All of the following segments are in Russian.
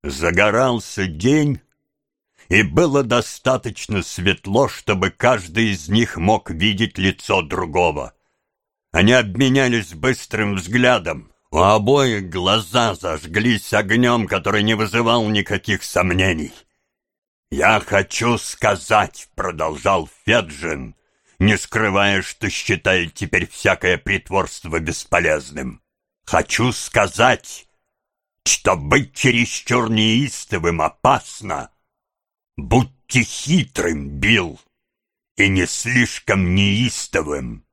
Загорался день, и было достаточно светло, чтобы каждый из них мог видеть лицо другого. Они обменялись быстрым взглядом. У обоих глаза зажглись огнем, который не вызывал никаких сомнений. «Я хочу сказать», — продолжал Феджин, не скрывая, что считает теперь всякое притворство бесполезным. «Хочу сказать, что быть чересчур неистовым опасно. Будьте хитрым, Билл, и не слишком неистовым».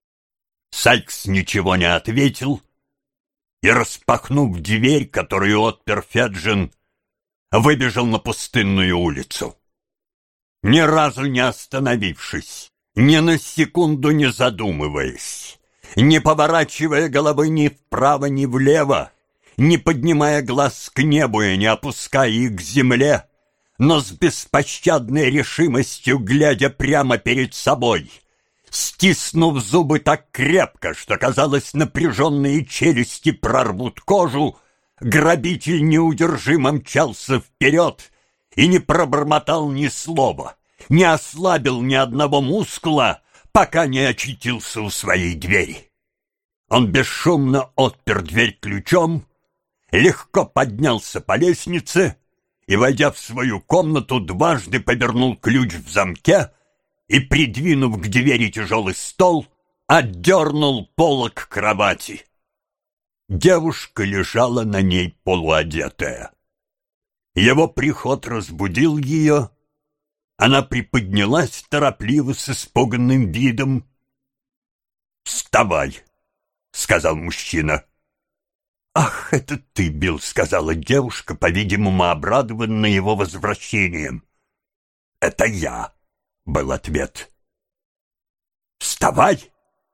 Сайкс ничего не ответил и, распахнув дверь, которую отпер Феджин, выбежал на пустынную улицу. Ни разу не остановившись, ни на секунду не задумываясь, не поворачивая головы ни вправо, ни влево, не поднимая глаз к небу и не опуская их к земле, но с беспощадной решимостью глядя прямо перед собой, стиснув зубы так крепко, что, казалось, напряженные челюсти прорвут кожу, грабитель неудержимо мчался вперед и не пробормотал ни слова, не ослабил ни одного мускула, пока не очутился у своей двери. Он бесшумно отпер дверь ключом, легко поднялся по лестнице и, войдя в свою комнату, дважды повернул ключ в замке и, придвинув к двери тяжелый стол, отдернул полог кровати. Девушка лежала на ней полуодетая. Его приход разбудил ее. Она приподнялась торопливо с испуганным видом. «Вставай», — сказал мужчина. «Ах, это ты, Билл», — сказала девушка, по-видимому, обрадованная его возвращением. «Это я», — был ответ. «Вставай!»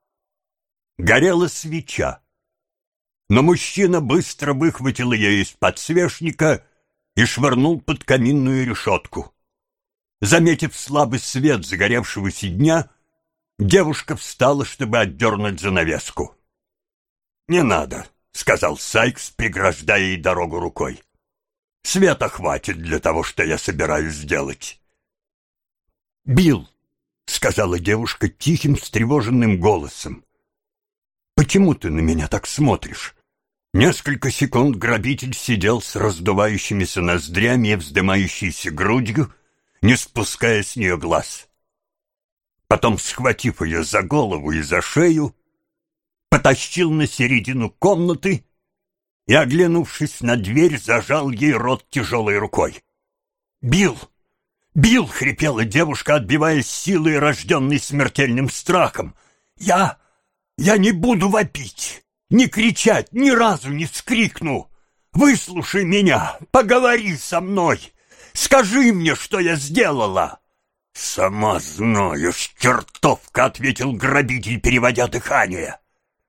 Горела свеча, но мужчина быстро выхватил ее из подсвечника и швырнул под каминную решетку. Заметив слабый свет загоревшегося дня, девушка встала, чтобы отдернуть занавеску. «Не надо», — сказал Сайкс, преграждая ей дорогу рукой. «Света хватит для того, что я собираюсь сделать». «Билл», — сказала девушка тихим, встревоженным голосом, — «почему ты на меня так смотришь?» Несколько секунд грабитель сидел с раздувающимися ноздрями и вздымающейся грудью, не спуская с нее глаз. Потом, схватив ее за голову и за шею, потащил на середину комнаты и, оглянувшись на дверь, зажал ей рот тяжелой рукой. «Билл! Билл!» — хрипела девушка, отбиваясь силой, рожденной смертельным страхом. «Я не буду вопить, не кричать, ни разу не вскрикну. Выслушай меня, поговори со мной, скажи мне, что я сделала». «Сама знаю, чертовка», — ответил грабитель, переводя дыхание.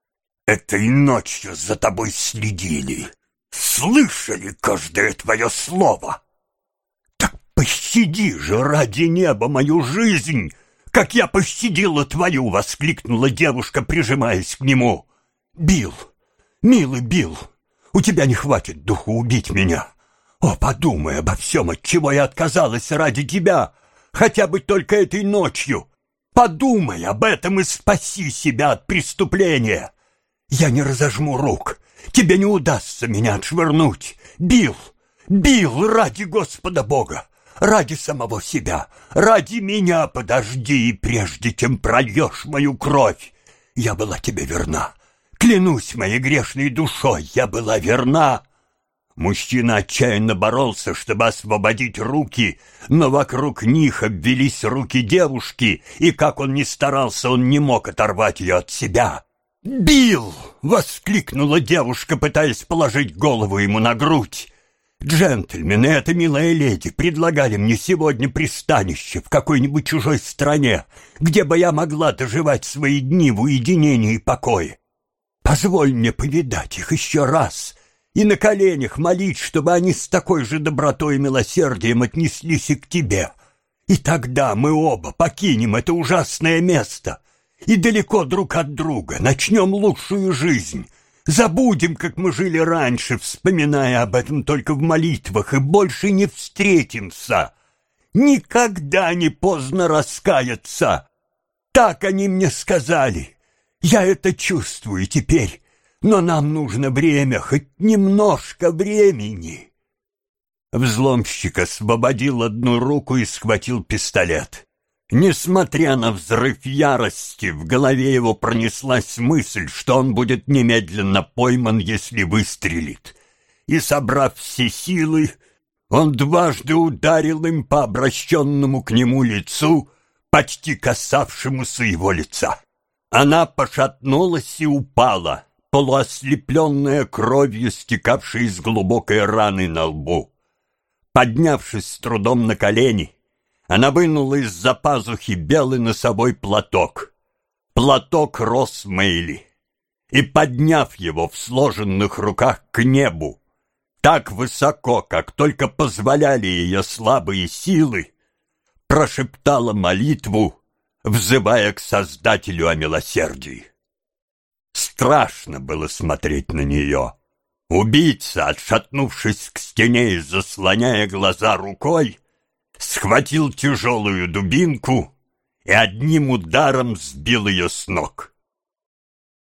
«Этой ночью за тобой следили, слышали каждое твое слово. Так пощади же ради неба мою жизнь, как я пощадила твою», — воскликнула девушка, прижимаясь к нему. «Билл, милый Билл, у тебя не хватит духу убить меня. О, подумай обо всем, от чего я отказалась ради тебя, хотя бы только этой ночью. Подумай об этом и спаси себя от преступления. Я не разожму рук, тебе не удастся меня отшвырнуть. Билл, Билл, ради Господа Бога, ради самого себя, ради меня подожди, прежде чем прольешь мою кровь. Я была тебе верна. Клянусь моей грешной душой, я была верна». Мужчина отчаянно боролся, чтобы освободить руки, но вокруг них обвелись руки девушки, и как он ни старался, он не мог оторвать ее от себя. «Билл!» — воскликнула девушка, пытаясь положить голову ему на грудь. «Джентльмены, эта милая леди предлагали мне сегодня пристанище в какой-нибудь чужой стране, где бы я могла доживать свои дни в уединении и покое. Позволь мне повидать их еще раз и на коленях молить, чтобы они с такой же добротой и милосердием отнеслись и к тебе. И тогда мы оба покинем это ужасное место и далеко друг от друга начнем лучшую жизнь, Забудем, как мы жили раньше, вспоминая об этом только в молитвах, и больше не встретимся. Никогда не поздно раскаяться. Так они мне сказали. Я это чувствую теперь, но нам нужно время, хоть немножко времени. Взломщик освободил одну руку и схватил пистолет. Несмотря на взрыв ярости, в голове его пронеслась мысль, что он будет немедленно пойман, если выстрелит. И, собрав все силы, он дважды ударил им по обращенному к нему лицу, почти касавшемуся его лица. Она пошатнулась и упала, полуослепленная кровью, стекавшей из глубокой раны на лбу. Поднявшись с трудом на колени, она вынула из-за пазухи белый носовой платок. Платок Росмейли. И, подняв его в сложенных руках к небу, так высоко, как только позволяли ее слабые силы, прошептала молитву, взывая к Создателю о милосердии. Страшно было смотреть на нее. Убийца, отшатнувшись к стене и заслоняя глаза рукой, схватил тяжелую дубинку и одним ударом сбил ее с ног.